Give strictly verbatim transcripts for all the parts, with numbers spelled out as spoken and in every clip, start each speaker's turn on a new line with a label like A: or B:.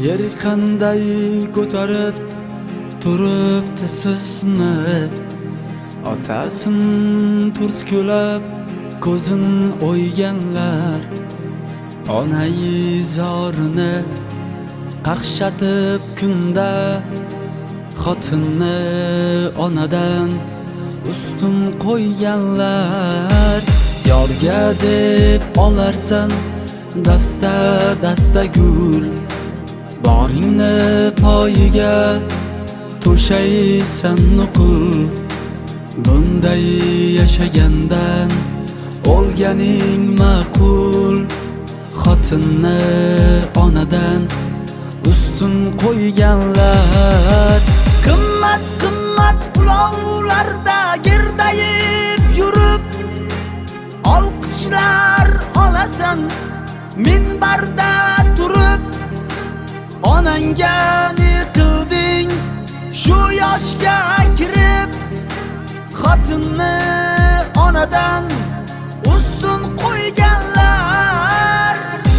A: Yer qanday ko'tarib turibdi sizni, otasin turtkulab ko'zin o'yganlar, onai zorini qaqshatib kunda, xotinni onadan ustun qo'yganlar. Yorga deb olarsan dasta dasta gul, boringni poyiga to'shaysan nuqul. Bunday yashagandan o'lganing ma'qul, xotinni onadan ustun qo'yganlar. Qimmat qimmat ulovlarda girdayib yurib, olqishlar olasan minbarda turib. Onangga ne qilding shu yoshga kirib, xotinni onadan ustun qo'yganlar.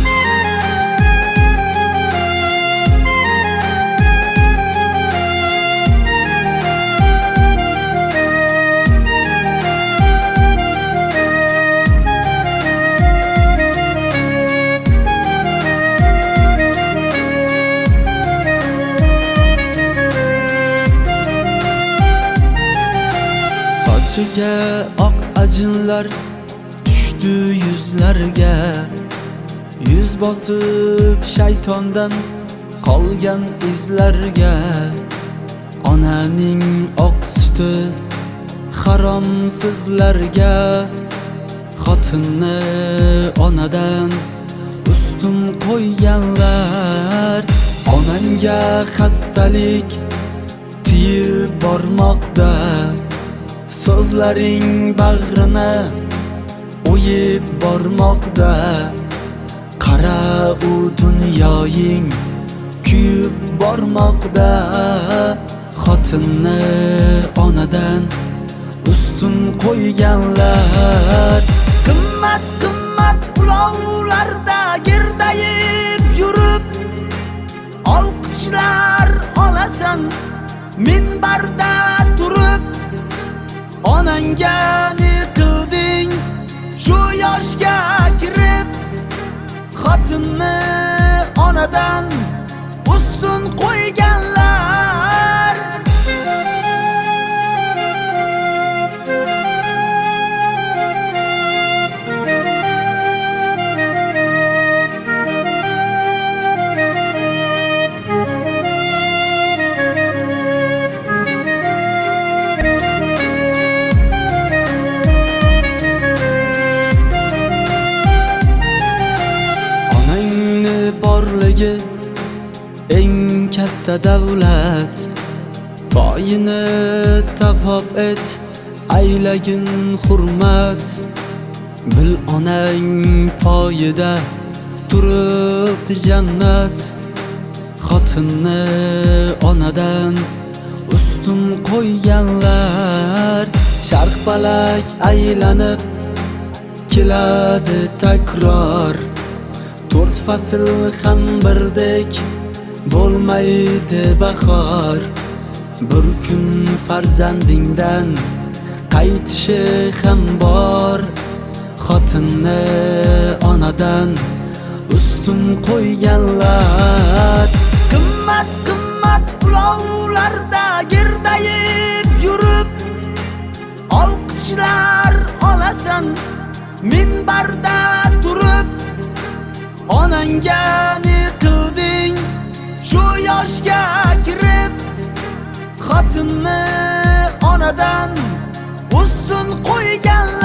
A: Sochiga oq ajinlar tushdi yuzlarga, yuz bosib shaytondan qolgan izlarga. Onaning oq suti harom sizlarga, xotinni onadan ustun qo'yganlar. Onangga xastalik tiyib bormoqda, so'zlaring bag'rini o'yib bormoqda. Qara u dunyoying kuyib bormoqda, xotinni onadan ustun qo'yganlar. Qimmat qimmat ulovlarda girdayib yurib, olqishlar olasan minbarda turib. Onangga ne qilding shu yoshga kirib, xotinni onadan ustun qo'yganlar. Borligi eng katta davlat, boyini tavob et, aylagin hurmat. Bil onang poyida turibdi jannat, xotinni onadan ustun qo'yganlar. Sharq falak aylanib keladi takror, to'rt fasl ham birdek bo'lmaydi bahor. Bir kun farzandingdan qaytishi ham bor, xotinni onadan ustun qo'yganlar. Qimmat qimmat ulovlarda girdayib yurib, olqishlar olasan minbarda turib. Onangga ne qilding shu yoshga kirib, xotinni onadan ustun qo'yganlar.